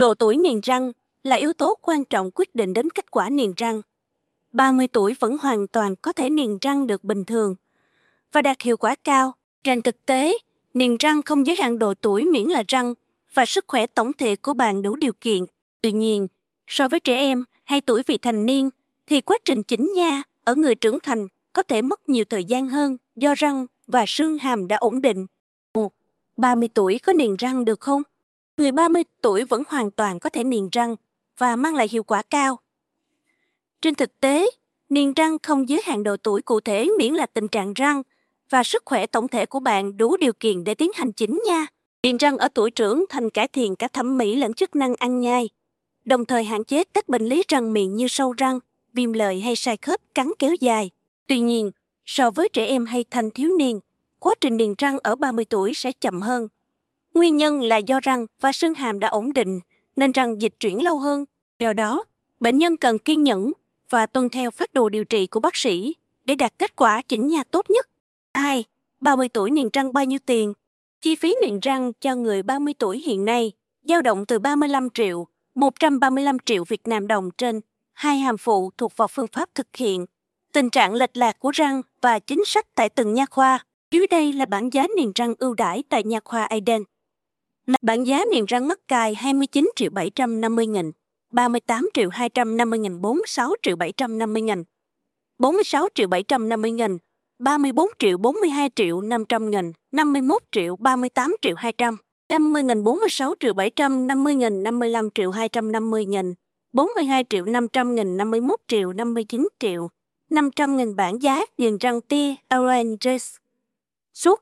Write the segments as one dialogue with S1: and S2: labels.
S1: Độ tuổi niềng răng là yếu tố quan trọng quyết định đến kết quả niềng răng. 30 tuổi vẫn hoàn toàn có thể niềng răng được bình thường và đạt hiệu quả cao. Trên thực tế, niềng răng không giới hạn độ tuổi miễn là răng và sức khỏe tổng thể của bạn đủ điều kiện. Tuy nhiên, so với trẻ em hay tuổi vị thành niên, thì quá trình chỉnh nha ở người trưởng thành có thể mất nhiều thời gian hơn do răng và xương hàm đã ổn định. 30 tuổi có niềng răng được không? Người 30 tuổi vẫn hoàn toàn có thể niềng răng và mang lại hiệu quả cao. Trên thực tế, niềng răng không giới hạn độ tuổi cụ thể miễn là tình trạng răng và sức khỏe tổng thể của bạn đủ điều kiện để tiến hành chỉnh nha. Niềng răng ở tuổi trưởng thành cải thiện cả thẩm mỹ lẫn chức năng ăn nhai, đồng thời hạn chế các bệnh lý răng miệng như sâu răng, viêm lợi hay sai khớp cắn kéo dài. Tuy nhiên, so với trẻ em hay thanh thiếu niên, quá trình niềng răng ở 30 tuổi sẽ chậm hơn. Nguyên nhân là do răng và xương hàm đã ổn định, nên răng dịch chuyển lâu hơn. Do đó, bệnh nhân cần kiên nhẫn và tuân theo phác đồ điều trị của bác sĩ để đạt kết quả chỉnh nha tốt nhất. 2. 30 tuổi niềng răng bao nhiêu tiền? Chi phí niềng răng cho người 30 tuổi hiện nay dao động từ 35 triệu, 135 triệu Việt Nam đồng trên 2 hàm phụ thuộc vào phương pháp thực hiện, tình trạng lệch lạc của răng và chính sách tại từng nha khoa. Dưới đây là bảng giá niềng răng ưu đãi tại nha khoa Eden. Bảng giá niềng răng mắc cài 29 triệu 750 nghìn, 38 triệu 250 nghìn, 46 triệu 750 nghìn, 46 triệu 750 nghìn, 34 triệu 42 triệu 500 nghìn, 51 triệu 38 triệu 200, 50 nghìn, 46 triệu 750 nghìn, 55 triệu 250 nghìn, 42 triệu 500 nghìn, 51 triệu 59 triệu 500 nghìn. Bảng giá niềng răng tia Oranges suốt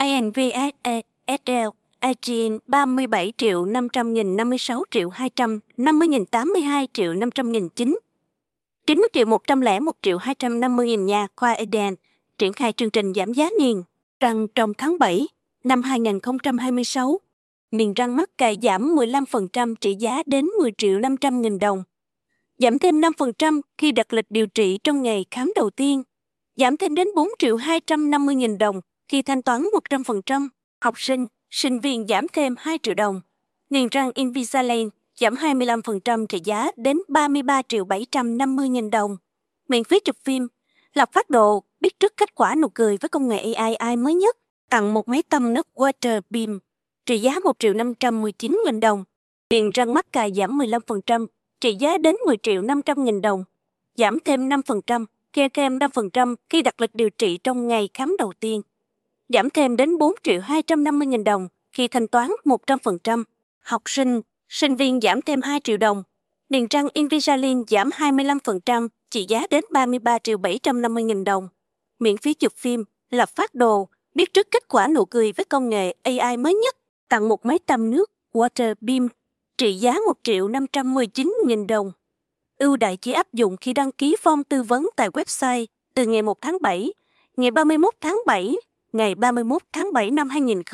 S1: ANVSL Agin 37 triệu 500 nghìn, 56 triệu 200, 50 nghìn, 82 triệu 500 nghìn, 90 triệu 101 triệu 250 nghìn. Nha khoa Eden triển khai chương trình giảm giá niềng răng trong tháng 7 năm 2026. Niềng răng mắc cài giảm 15% trị giá đến 10 triệu 500 nghìn đồng. Giảm thêm 5% khi đặt lịch điều trị trong ngày khám đầu tiên. Giảm thêm đến 4 triệu 250 nghìn đồng khi thanh toán 100%. Học sinh, sinh viên giảm thêm 2 triệu đồng. Niềng răng Invisalign giảm 25% trị giá đến 33 triệu 750 nghìn đồng. Miễn phí chụp phim, lập phác đồ, biết trước kết quả nụ cười với công nghệ AI mới nhất. Tặng một máy tăm nước Water Beam trị giá 1 triệu 519 nghìn đồng. Niềng răng mắc cài giảm 15% trị giá đến 10 triệu 500 nghìn đồng. Giảm thêm 5%, kê thêm 5% khi đặt lịch điều trị trong ngày khám đầu tiên. Giảm thêm đến 4 triệu 250 nghìn đồng khi thanh toán 100%. Học sinh, sinh viên giảm thêm 2 triệu đồng. Niềng răng Invisalign giảm 25%, trị giá đến 33 triệu 750 nghìn đồng. Miễn phí chụp phim, lập phác đồ, biết trước kết quả nụ cười với công nghệ AI mới nhất. Tặng một máy tăm nước Water Beam, trị giá 1 triệu 519 nghìn đồng. Ưu đãi chỉ áp dụng khi đăng ký form tư vấn tại website từ ngày 1 tháng 7, ngày 31 tháng 7, ngày 31 tháng 7 năm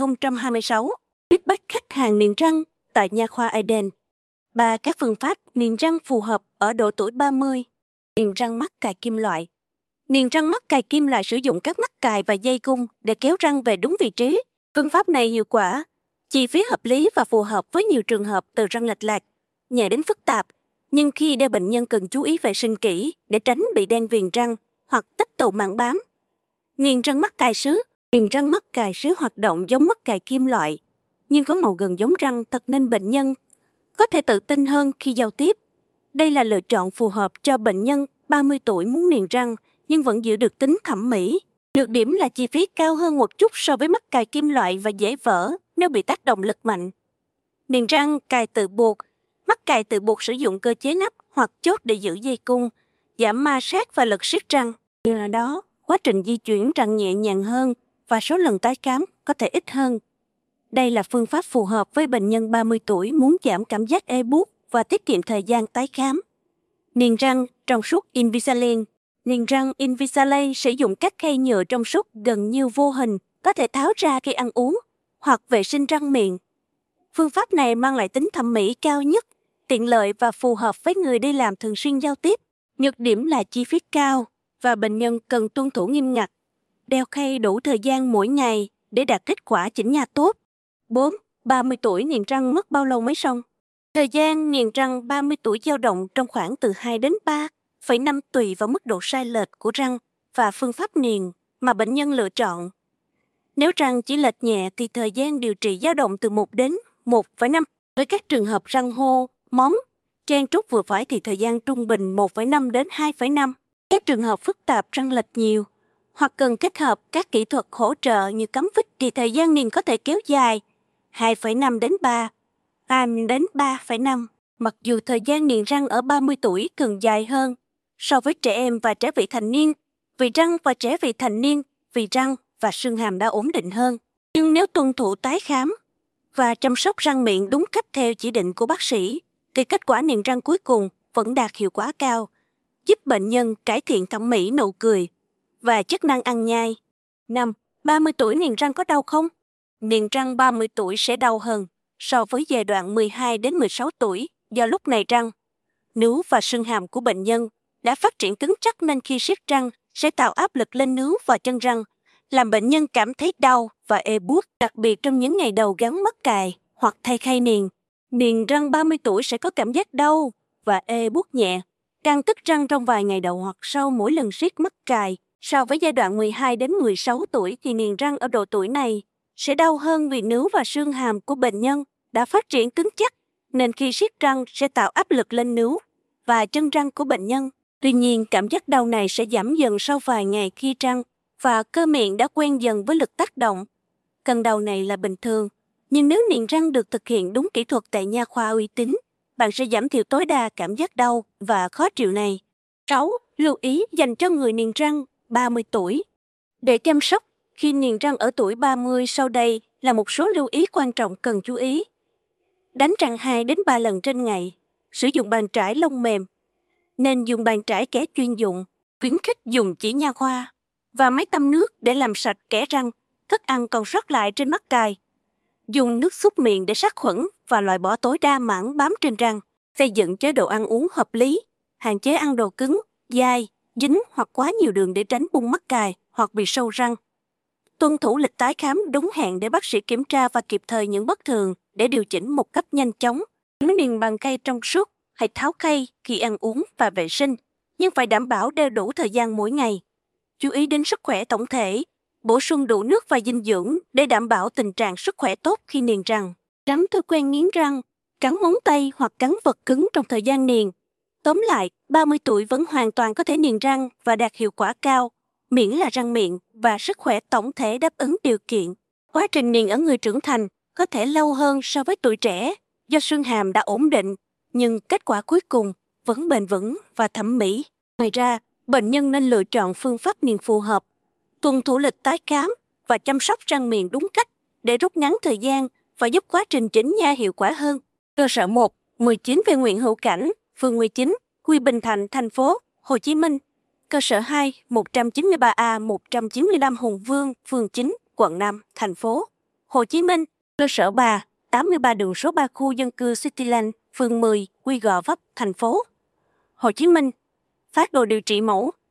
S1: 2026. Feedback khách hàng niềng răng tại nha khoa Eden. 3. Các phương pháp niềng răng phù hợp ở độ tuổi 30. Niềng răng mắc cài kim loại. Niềng răng mắc cài kim loại sử dụng các mắc cài và dây cung để kéo răng về đúng vị trí. Phương pháp này hiệu quả, chi phí hợp lý và phù hợp với nhiều trường hợp từ răng lệch lạc, nhẹ đến phức tạp. Nhưng khi đeo bệnh nhân cần chú ý vệ sinh kỹ để tránh bị đen viền răng hoặc tích tụ mảng bám. Niềng răng mắc cài sứ. Niềng răng mắc cài sứ hoạt động giống mắc cài kim loại, nhưng có màu gần giống răng thật nên bệnh nhân có thể tự tin hơn khi giao tiếp. Đây là lựa chọn phù hợp cho bệnh nhân 30 tuổi muốn niềng răng nhưng vẫn giữ được tính thẩm mỹ. Nhược điểm là chi phí cao hơn một chút so với mắc cài kim loại và dễ vỡ nếu bị tác động lực mạnh. Niềng răng cài tự buộc. Mắc cài tự buộc sử dụng cơ chế nắp hoặc chốt để giữ dây cung, giảm ma sát và lực siết răng. Nhờ đó, quá trình di chuyển răng nhẹ nhàng hơn và số lần tái khám có thể ít hơn. Đây là phương pháp phù hợp với bệnh nhân 30 tuổi muốn giảm cảm giác ê buốt và tiết kiệm thời gian tái khám. Niềng răng trong suốt Invisalign. Niềng răng Invisalign sử dụng các khay nhựa trong suốt gần như vô hình, có thể tháo ra khi ăn uống hoặc vệ sinh răng miệng. Phương pháp này mang lại tính thẩm mỹ cao nhất, tiện lợi và phù hợp với người đi làm thường xuyên giao tiếp. Nhược điểm là chi phí cao và bệnh nhân cần tuân thủ nghiêm ngặt. Đeo khay đủ thời gian mỗi ngày để đạt kết quả chỉnh nha tốt. 4. 30 tuổi niềng răng mất bao lâu mới xong? Thời gian niềng răng 30 tuổi dao động trong khoảng từ 2 đến 3,5 tùy vào mức độ sai lệch của răng và phương pháp niềng mà bệnh nhân lựa chọn. Nếu răng chỉ lệch nhẹ thì thời gian điều trị dao động từ 1 đến 1,5. Với các trường hợp răng hô, móng, chen trúc vừa phải thì thời gian trung bình 1,5 đến 2,5. Các trường hợp phức tạp răng lệch nhiều hoặc cần kết hợp các kỹ thuật hỗ trợ như cắm vít thì thời gian niềng có thể kéo dài 2,5 đến 3,5. Mặc dù thời gian niềng răng ở 30 tuổi cần dài hơn so với trẻ em và trẻ vị thành niên, vì răng và trẻ vị thành niên, vì răng và xương hàm đã ổn định hơn. Nhưng nếu tuân thủ tái khám và chăm sóc răng miệng đúng cách theo chỉ định của bác sĩ, thì kết quả niềng răng cuối cùng vẫn đạt hiệu quả cao, giúp bệnh nhân cải thiện thẩm mỹ nụ cười và chức năng ăn nhai. 5. 30 tuổi niềng răng có đau không? Niềng răng 30 tuổi sẽ đau hơn so với giai đoạn 12 đến 16 tuổi do lúc này răng, nướu và xương hàm của bệnh nhân đã phát triển cứng chắc nên khi siết răng sẽ tạo áp lực lên nướu và chân răng, làm bệnh nhân cảm thấy đau và ê buốt, đặc biệt trong những ngày đầu gắn mắc cài hoặc thay khay niềng. Niềng răng 30 tuổi sẽ có cảm giác đau và ê buốt nhẹ, căng tức răng trong vài ngày đầu hoặc sau mỗi lần siết mắc cài. So với giai đoạn 12 đến 16 tuổi thì niềng răng ở độ tuổi này sẽ đau hơn vì nướu và xương hàm của bệnh nhân đã phát triển cứng chắc, nên khi siết răng sẽ tạo áp lực lên nướu và chân răng của bệnh nhân. Tuy nhiên, cảm giác đau này sẽ giảm dần sau vài ngày khi răng và cơ miệng đã quen dần với lực tác động. Cơn đau này là bình thường, nhưng nếu niềng răng được thực hiện đúng kỹ thuật tại nha khoa uy tín, bạn sẽ giảm thiểu tối đa cảm giác đau và khó chịu này. 6. Lưu ý dành cho người niềng răng 30 tuổi. Để chăm sóc khi niềng răng ở tuổi 30, sau đây là một số lưu ý quan trọng cần chú ý. Đánh răng 2 đến 3 lần trên ngày. Sử dụng bàn chải lông mềm. Nên dùng bàn chải kẻ chuyên dụng, khuyến khích dùng chỉ nha khoa và máy tăm nước để làm sạch kẽ răng, thức ăn còn sót lại trên mắc cài. Dùng nước súc miệng để sát khuẩn và loại bỏ tối đa mảng bám trên răng. Xây dựng chế độ ăn uống hợp lý, hạn chế ăn đồ cứng, dai, dính hoặc quá nhiều đường để tránh bung mắc cài hoặc bị sâu răng. Tuân thủ lịch tái khám đúng hẹn để bác sĩ kiểm tra và kịp thời những bất thường để điều chỉnh một cách nhanh chóng. Nối niềng bằng cây trong suốt, hãy tháo cây khi ăn uống và vệ sinh, nhưng phải đảm bảo đeo đủ thời gian mỗi ngày. Chú ý đến sức khỏe tổng thể, bổ sung đủ nước và dinh dưỡng để đảm bảo tình trạng sức khỏe tốt khi niềng răng. Tránh thói quen nghiến răng, cắn móng tay hoặc cắn vật cứng trong thời gian niềng. Tóm lại, 30 tuổi vẫn hoàn toàn có thể niềng răng và đạt hiệu quả cao, miễn là răng miệng và sức khỏe tổng thể đáp ứng điều kiện. Quá trình niềng ở người trưởng thành có thể lâu hơn so với tuổi trẻ do xương hàm đã ổn định, nhưng kết quả cuối cùng vẫn bền vững và thẩm mỹ. Ngoài ra, bệnh nhân nên lựa chọn phương pháp niềng phù hợp, tuân thủ lịch tái khám và chăm sóc răng miệng đúng cách để rút ngắn thời gian và giúp quá trình chỉnh nha hiệu quả hơn. Cơ sở 1, 19 về Nguyễn Hữu Cảnh, phường 19, Quy Bình Thạnh, thành phố Hồ Chí Minh. Cơ sở 2, 193A 195 Hùng Vương, phường 9, quận 5, thành phố Hồ Chí Minh. Cơ sở 3, 83 đường số 3 khu dân cư Cityland, phường 10, Quy Gò Vấp, thành phố Hồ Chí Minh. Phác đồ điều trị mẫu